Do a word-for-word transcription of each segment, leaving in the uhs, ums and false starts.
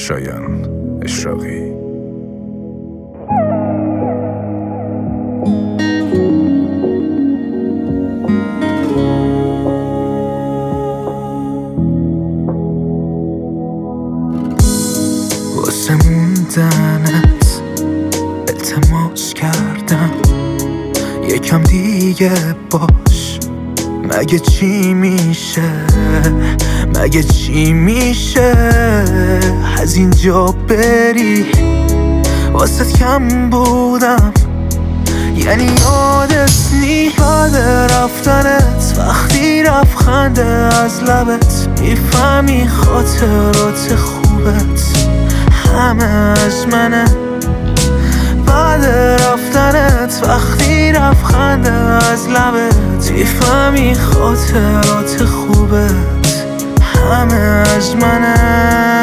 شایان اشراقی. واسه موندنت التماس کردم یکم دیگه باش، مگه چی میشه، مگه چی میشه از اینجا بری. واسه کم بودم یعنی یادت نی، یاد رفتنت وقتی رفت خنده از لبت، میفهمی خاطرات خوبت همه از منه. بعد رفتنت وقتی رفت خنده از لبت، میفهمی خاطرات خوبت همه از منه.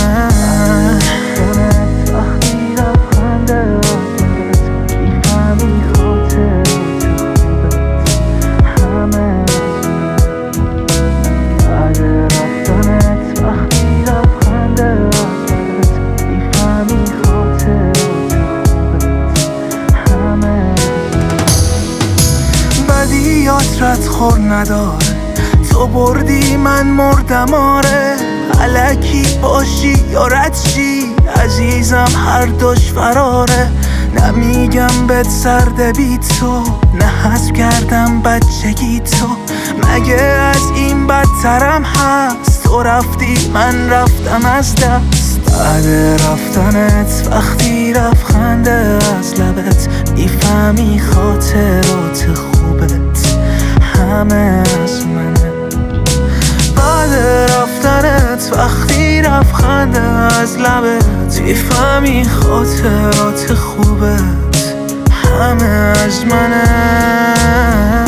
رد خور نداره، تو بردی من مردم آره. الکی باشی یا رد شی عزیزم هر دوش فراره. نمیگم بهت سرده بی تو، نه حذف کردم بچگی تو، مگه از این بدترم هست. تو رفتی من رفتم از دست. بعد رفتنت وقتی رفت خنده از لبت، میفهمی خاطرات خوبت همه از منه. بعد رفتنت وقتی رفت خنده از لبت، میفهمی خاطرات خوبت همه از منه.